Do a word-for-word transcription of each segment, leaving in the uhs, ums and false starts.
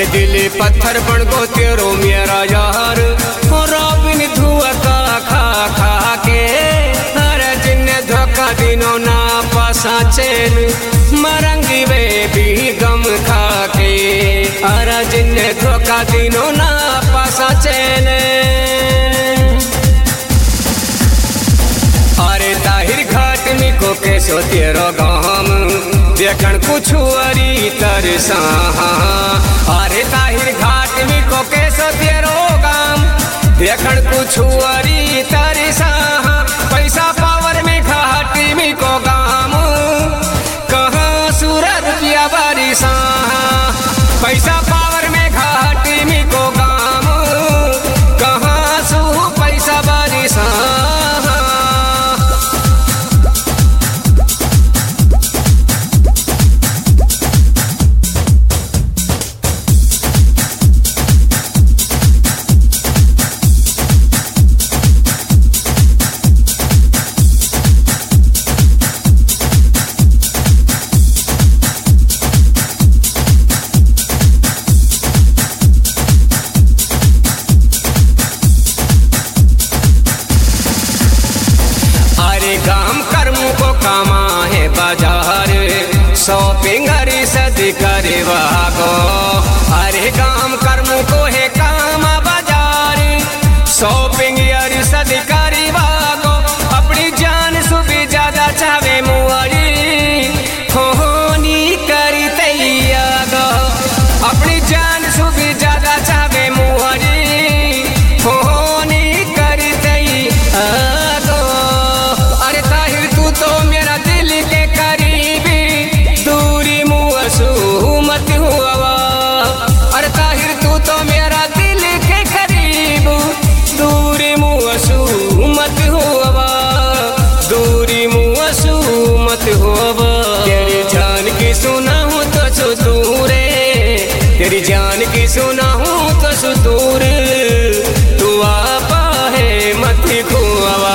दिल पत्थर बन गो तेरो मेरा यार, रोबिन धुआ का खा खा के, अरे जिन्ने धोखा दिनों ना पासा चैन, मरंगी वे भी गम खा के, अरे जिन्ने धोखा दिनों ना पासा चैन। अरे ताहिर घाट में को कैसो तेरो गाम, देखन कुछ अरी तरसा, अरे ताहिर घाट में को कैसो तेरो गाम, देखन कुछ अरी तरसा, पैसा पावर में घाटी में को गाम, कहाँ सूरत पिया बारिशा, पैसा पावर में घाटी में को गाम, कहाँ सू पैसा बारिशा। काम कर्म को कामा है बाजार, शॉपिंग हरी सदी करे वागो, अरे काम कर्म को है कामा बाजार, शॉपिंग हरी सदी करे वागो, अपनी जान सुबह ज्यादा चाहे मुआरी, होनी करी तैयागो, अपनी जान सुबह ज्यादा चाहे मुआरी, होनी करी तैयागो। तो मेरा दिल के करीबी, दूरी मुआसू मत हुआ, अरे ताहिर तू तो मेरा दिल के करीब, दूरी मुआसू मत हुआ, दूरी मुआसू मत हुआ। तेरी जान की सुना हूँ तो सुतूरे, तेरी जान की सुना हूँ तो सुतूर, तू आपा है मत खुआ,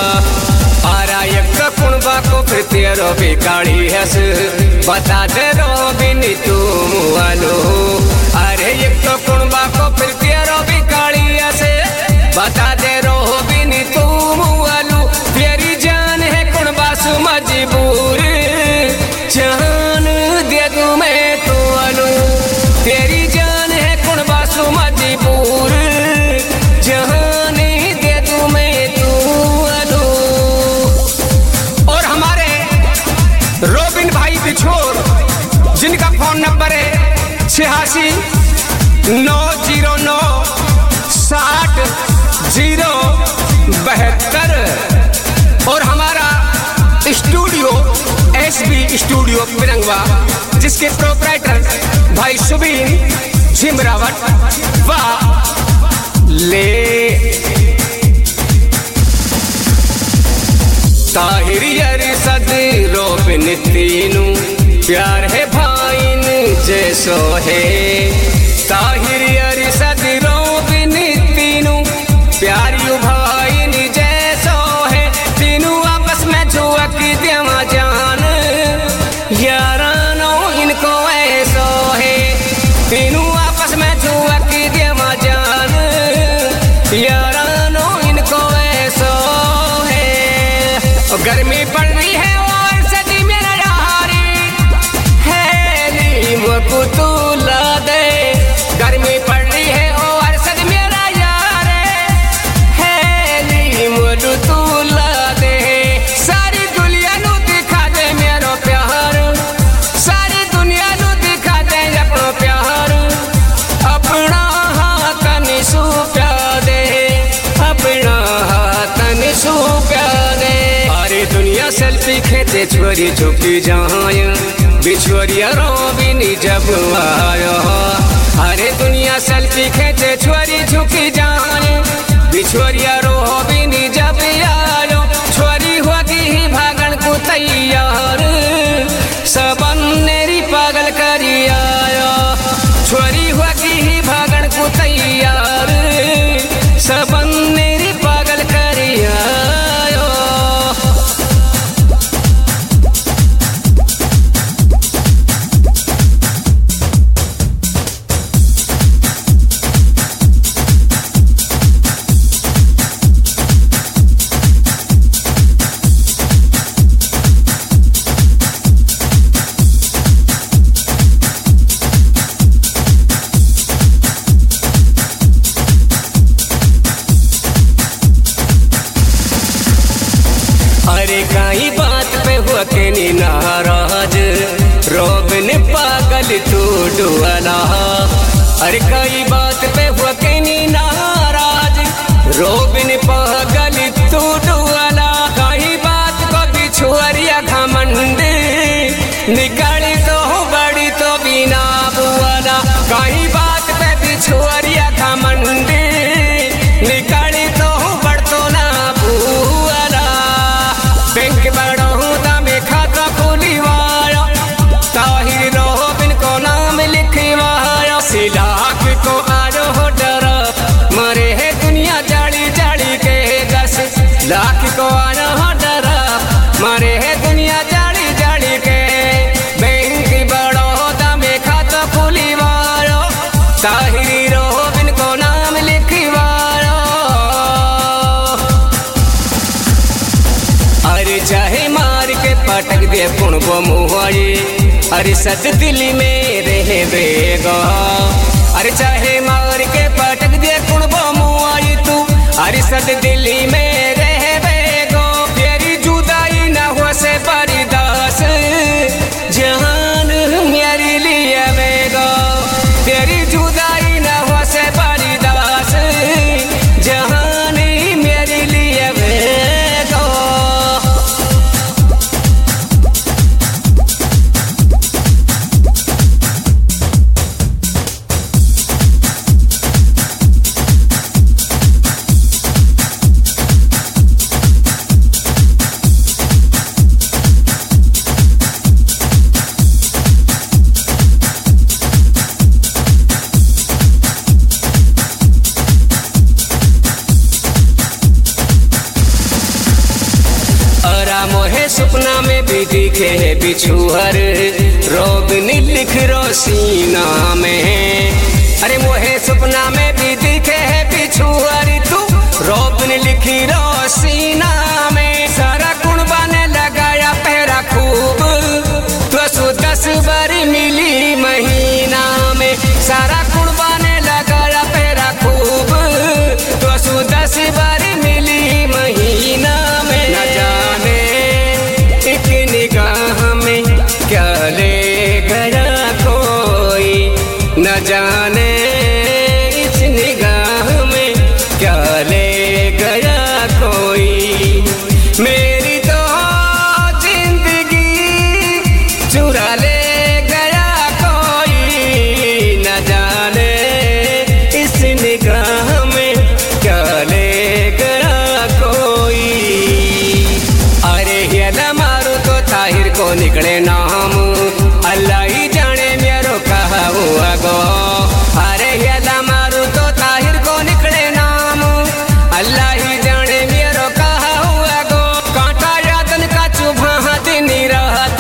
को फिर तेरो भी काढ़ी हस, बता दे रोबिन तू मुआलो, अरे एक तो कुणबा को फिर तेरो भी काढ़ी हस, बता दे रोबिन तू मुआलो, तेरी जान है कुणबा सु मजबूर, जान दे दूं मैं तू आलू, तेरी जान है कुणबा सु मजबूर, जान दे दूं मैं तू आलू। रोबिन भाई बिछोर, जिनका फोन नंबर है छियासी नौ जीरो नौ साठ जीरो बहत्तर, और हमारा स्टूडियो एस बी स्टूडियो पिरंगवा, जिसके प्रोपराइटर भाई सुबीन झिमरावत व ले ताहिर यारी सद रोबिन तीनू, प्यार है भाईन जैसो है, ताहिर यारी सद रोबिन तीनू, प्यार यू भाईन जैसो है, तीनू आपस में छुआ की देवा जान, यारानो इनको ऐसो है, तीनू आपस में छुआ की देवा जान, यारानो इनको ऐसो है। गर्मी पड़ रही है और सदी में नजारी है, नीम को तू ला दे, गर्मी पड़ रही है और सदी मेरा यार है, नीम को तू ला दे, सारी दुनिया नू दिखा दे मेरो प्यार, सारी दुनिया नू दिखा दे अपना प्यार, अपना हाथ निसू प्या दे, अपना हाथ निसू प्या दे। दुनिया सेल्फी खेते छोरी झुकी जाए, बिछोरिया रोबिन जब आया, अरे दुनिया सेल्फी खेते छोरी झुकी जाए, बिछोरिया रोबिन जब आयो, छोरी होगी ही भागन को तैयार, सबन नेरी पागल करी आया, छोरी होगी ही भागन को तैयार, सबन नेरी पागल करी आयो। कई बात पे हुआ के नी नाराज रोबिन पागल तू डुअला। अरे कई बात पे हुआ के नी नाराज रोबिन पागल तू डुअला। कई बात को बिछुअरिया घमंड निकाली तो बड़ी तो बिना बुआला। कई बात पे बिछुअरिया घमंड निकाली तो बड़ तो ना बुआला। बैंक बड़ो दामे खाता खुलीवाया ताहिर रोबिन को नाम लिखवाया। सिलाक को आरो डर मरे है दुनिया जाली जाली के दस लाख को आरो डर मरे है दुनिया जाली जाली के। बैंक बड़ो दामे खाता खुलीवाया ताहिर रोबिन को नाम लिखवाया। अरे चाहे मार के पटक दे पुण को मुहाई अरे सद दिल में रहे बेगा। अरे चाहे मार के पटक दे पुण को मुहाई तू अरे सद दिल में रहे बेगो। तेरी जुदाई न हो से परिदास जहान मेरे लिए बेगो। तेरी जुदाई न हो से परिदास जहान मेरे लिए बेगो। मोहे सपना में भी दिखे है बिछुहर रोबिन लिख रो सीना में। अरे मोहे सपना में भी दिखे है बिछुहर तू रोबिन लिखी रो सीना में। सारा कुणबा ने लगाया पहरा खूब तो सो दस बार मिली महीना में। सारा कुणबा ने लगाया पहरा खूब तो सो दस बार मिली महीना में। न जाने एक निगाह में क्या ले गया कोई न जाने इस निगाह में क्या ले गया कोई। मेरी तो जिंदगी चुरा ले गया कोई न जाने इस निगाह में क्या ले गया कोई। अरे ये मारो तो ताहिर को निकले नाम अल्लाह ही जाने मेरो कहा हुआ गो। अरे ये मारो तो ताहिर को निकले नाम अल्लाह ही जाने मेरो कहा हुआ गो। कांटा यादन का चुभा दिन रात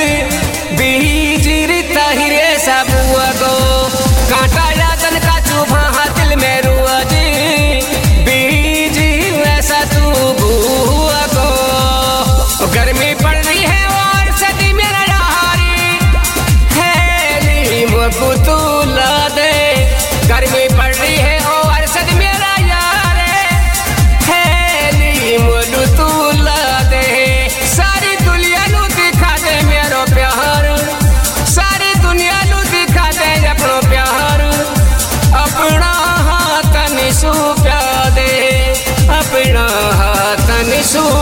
बीजिर ताहिर सब हुआ गो। कांटा यादन का चुभा दिल में रुआ जी बीजी वैसा तू हुआ गो। गर्मी पड़ रही है